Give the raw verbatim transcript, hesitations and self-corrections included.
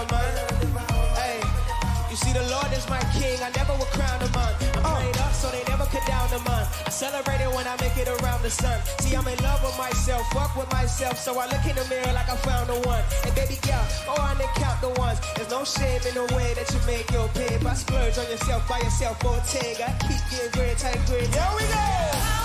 a man. Hey, you see the Lord is my king, I never will crown a man. I'm prayed up so they never could down a man. I celebrate it when I make it around the sun. See, I'm in love with myself, fuck with myself, so I look in the mirror like I found the one. And baby girl, go on and count the ones. There's no shame in the way that you make your pay. But splurge on yourself by yourself, Bottega. Keep getting great, tight, great. Here we go!